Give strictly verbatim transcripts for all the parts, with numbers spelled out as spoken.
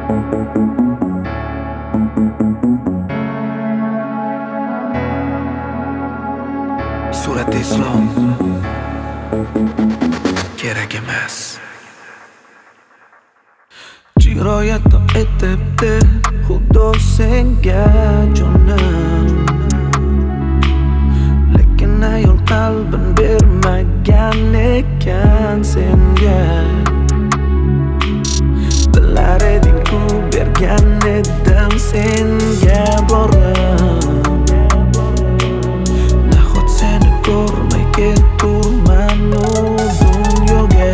Surat islom kerak emas. Jiroyat etibdi Xudo senga jonim, lekin ayol qalbin bermagan ekan senga. Bilar eding-ku bergan edim senga borim. Nahot seni ko'rmay keturman u dunyoga.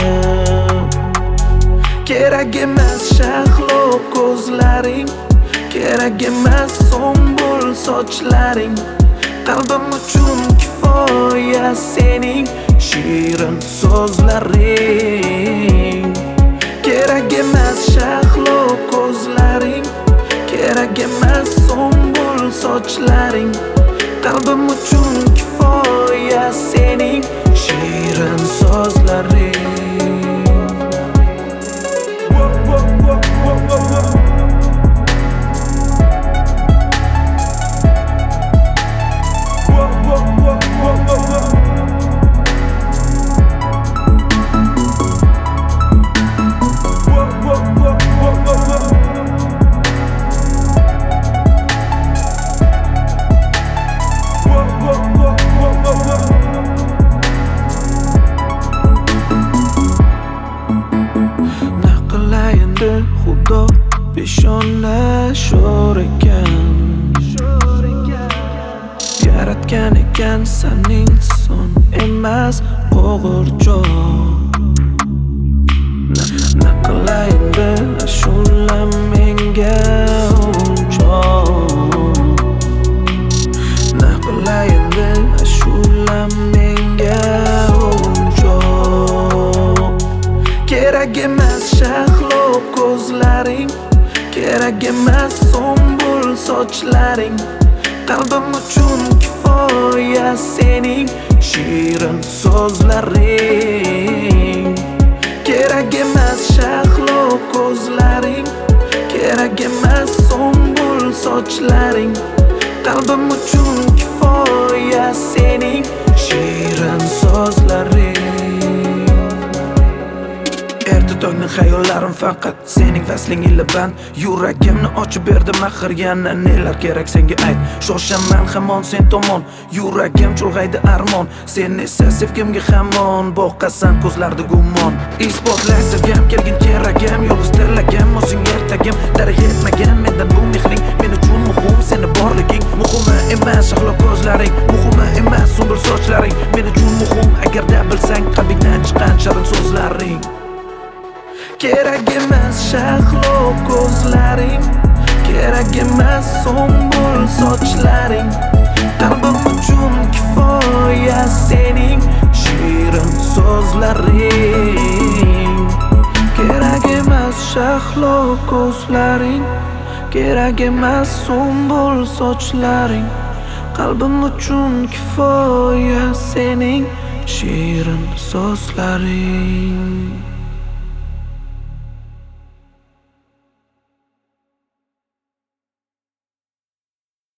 Kerak emas shahlo ko'zlaring, kerak emas so'mbul sochlaring. Qalbim uchun kifoya sening shirin so'zlaring. Kerak emas shahlo ko'zlaring, kerak emas so'mbul sochlaring. Qalbim uchun kifoya sening shirin so'zlaring. Xudo peshona sho'r ekan, yaratgan ekan sening son emas qo'g'irchoq. Na qilayindi ashula menga o'yinchoq, na qilayindi ashula menga o'yinchoq. Kerak emas shahlo ko'zlaring, kerak emas so'mbul sochlaring. Qalbim uchun kifoya sening shirin so'zlaring. Kerak emas shahlo ko'zlaring, kerak emas so'mbul sochlaring. Qalbim uchun kifoya sening shirin so'zlaring. Erta tongni xayollarim faqat sening fasling ila band. Yuragimni ochib berdim axir, yana nelar kerak senga ayt. Shoshaman hamon sen tomon, yuragim chulg'aydi armon. Sen esa sevgimga hamon boqasan ko'zlarda gumon. Isbotlay sevgim kelgin keragim, yolg'iz tilagim o'zing ertagim. Darak yetmagan mendan bu mehring, men uchun muhim seni borliging. Muhimi emas shahlo ko'zlaring, muhimi emas so'mbul sochlaring. Men uchun muhim agarda bilsang qalbingdan chiqqan shirin so'zlaring. Kerak emas shahlo ko'zlaring, kerak emas so'mbul sochlaring. Qalbim uchun kifoya sening shirin so'zlaring. Kerak emas shahlo ko'zlaring, kerak emas so'mbul sochlaring. Qalbim uchun kifoya sening shirin so'zlaring.